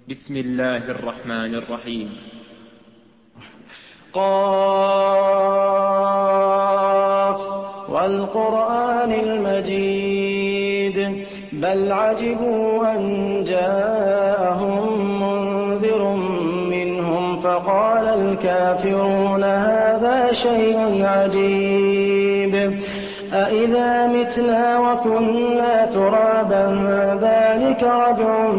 بسم الله الرحمن الرحيم. قاف والقرآن المجيد بل عجبوا أن جاءهم منذر منهم فقال الكافرون هذا شيء عجيب أإذا متنا وكنا ترابا ذلك رجع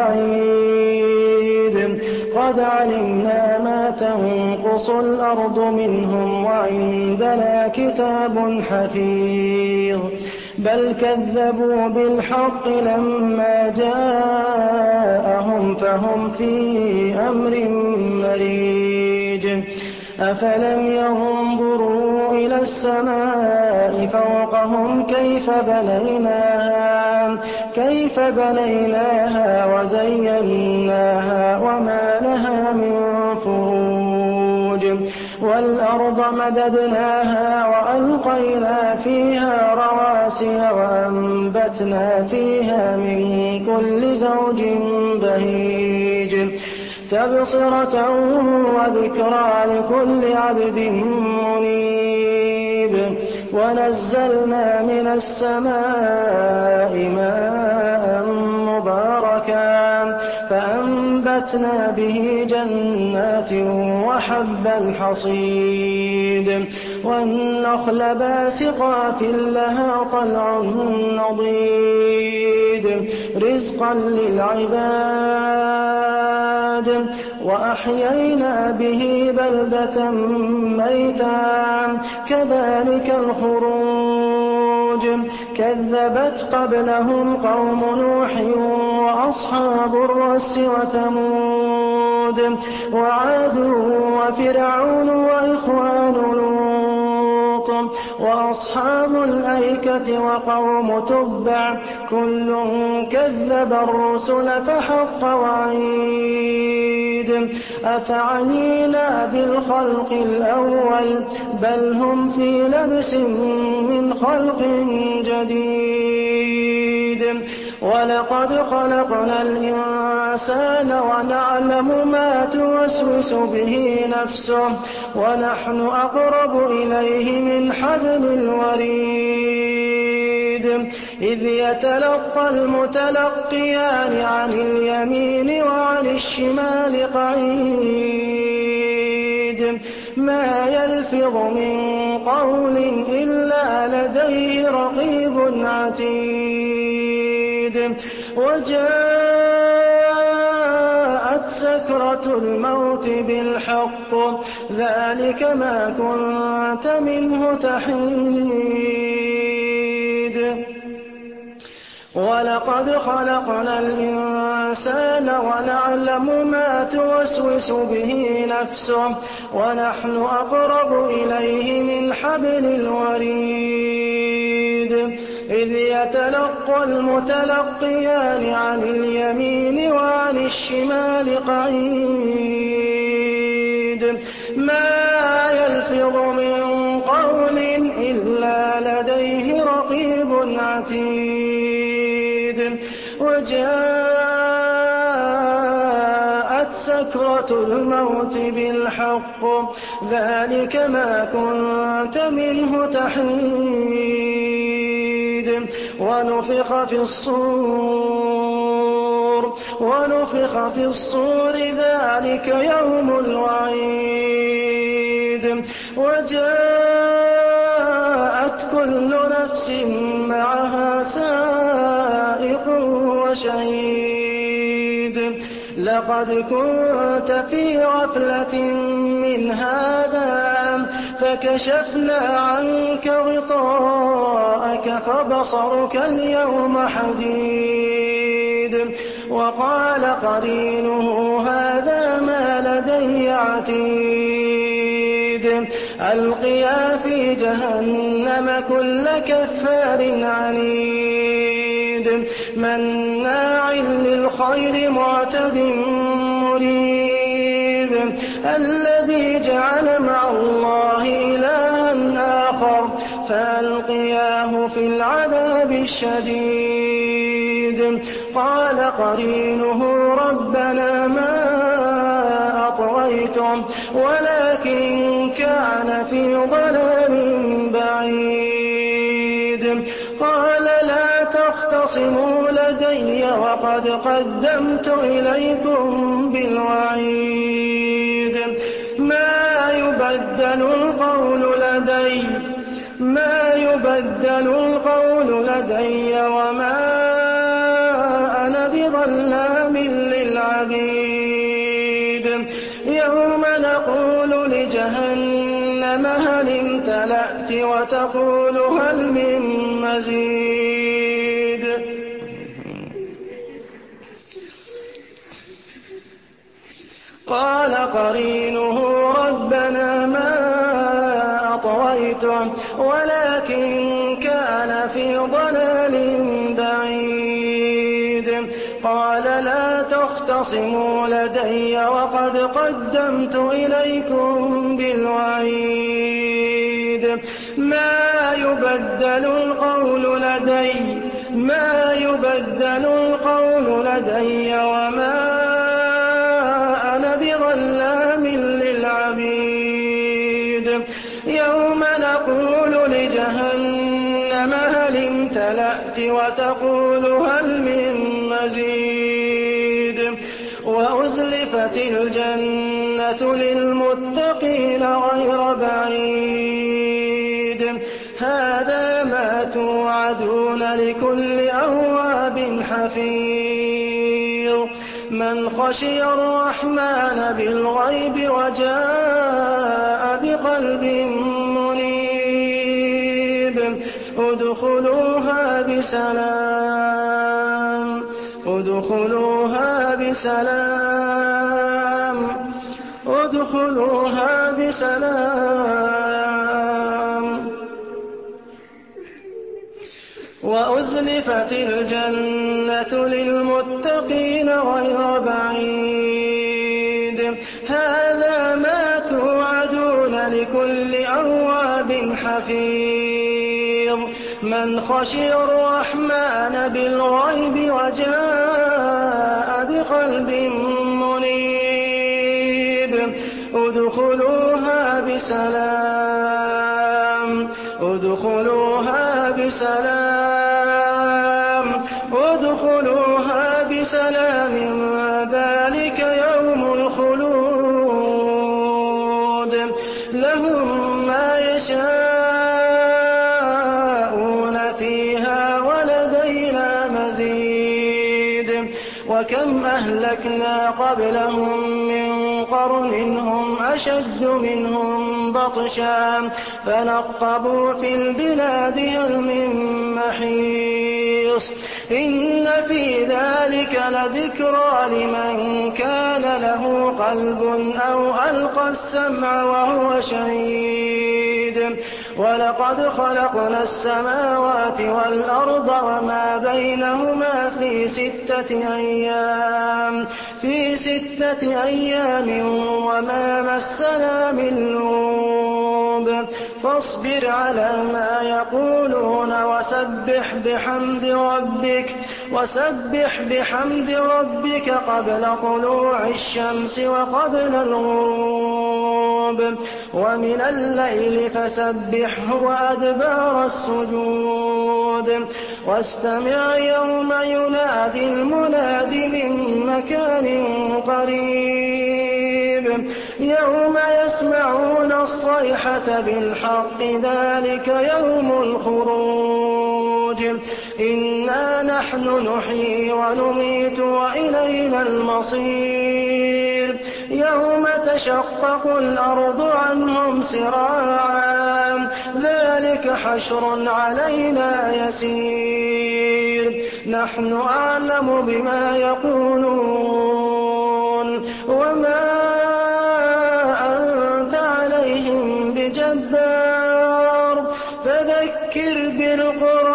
بعيد قد علمنا ما تنقص الأرض منهم وعندنا كتاب حفيظ بل كذبوا بالحق لما جاءهم فهم في أمر مريج أفلم ينظروا إلى السماء فوقهم كيف بنيناها وزيناها وما لها من فروج والأرض مددناها وألقينا فيها رواسي وأنبتنا فيها من كل زوج بهيج تبصرة وذكرى لكل عبد منيب ونزلنا من السماء ماء مباركا فأنبتنا به جنات وحب الحصيد والنخل باسقات لها طلع نضيد رزقا للعباد وأحيينا به بلدة ميتا كذلك الخروج كذبت قبلهم قوم نوح وأصحاب الرس وثمود وعاد وفرعون وإخوان لوط وأصحاب الأيكة وقوم تبع كل كذب الرسل فحق وعيد أفعينا بالخلق الأول بل هم في لبس من خلق جديد ولقد خلقنا الإنسان ونعلم ما توسوس به نفسه ونحن أقرب إليه من حبل الوريد إذ يتلقى المتلقيان عن اليمين وعن الشمال قعيد ما يلفظ من قول إلا لديه رقيب عتيد وجاءت سكرة الموت بالحق ذلك ما كنت منه تحيد ولقد خلقنا الإنسان ونعلم ما توسوس به نفسه ونحن أقرب إليه من حبل الوريد إذ يتلقى المتلقيان عن اليمين وعن الشمال قعيد ما يلفظ من قول إلا لديه رقيب عتيد وجاءت سكرة الموت بالحق ذلك ما كنت منه تحيد ونفخ في الصور ذلك يوم الوعيد وجاءت كل نفس معها سائق وشهيد لقد كنت في غفلة من هذا فكشفنا عنك غطاءك فبصرك اليوم حديد وقال قرينه هذا ما لدي عتيد ألقيا في جهنم كل كفار عنيد مناع للخير معتد مريب الذي جعل مع الله إلها آخر فألقياه في العذاب الشديد قال قرينه ربنا ولكن كان في ضلال بعيد قال لا تختصموا لدي وقد قدمت إليكم بالوعيد ما يبدل القول لدي وما أنا بظلام للعبيد يوم نقول لجهنم هل امتلأت وتقول هل من مزيد قال قرينه ربنا ما أطغيته ولكن كان في ضلال بعيد قال لا تختصموا لدي وقد قدمت إليكم بالوعيد ما يبدل القول لدي وما أنا بظلام للعبيد يوم نقول لجهنم هل امتلأت وتقول هل من مزيد وأزلفت الجنة للمتقين غير بعيد هذا ما توعدون لكل أواب حفيظ من خشي الرحمن بالغيب وجاء بقلب منيب ادخلوها بسلام وأزلفت الجنة للمتقين غير بعيد هذا ما توعدون لكل أواب حفيظ من خشي الرحمن بالغيب وجاء بقلب منيب ادخلوها بسلام ذلك يوم الخلود لهم ما يشاءون فيها ولدينا مزيد وكم أهلكنا قبلهم من قرن هم أشد منهم بطشا فنقبوا في البلاد هل من محيص إن في ذلك لذكرى لمن كان له قلب أو ألقى السمع وهو شهيد ولقد خلقنا السماوات والأرض وما بينهما في ستة أيام وما مسنا من لغوب فاصبر على ما يقولون وسبح بحمد ربك قبل طلوع الشمس وقبل الغروب ومن الليل فسبحه وأدبار السجود واستمع يوم ينادي المناد من مكان قريب يوم يسمعون الصيحة بالحق ذلك يوم الخروج إنا نحن نحيي ونميت وإلينا المصير يوم تشقق الأرض عنهم سراعا ذلك حشر علينا يسير نحن أعلم بما يقولون وما أنت عليهم بجبار فذكر بالقرآن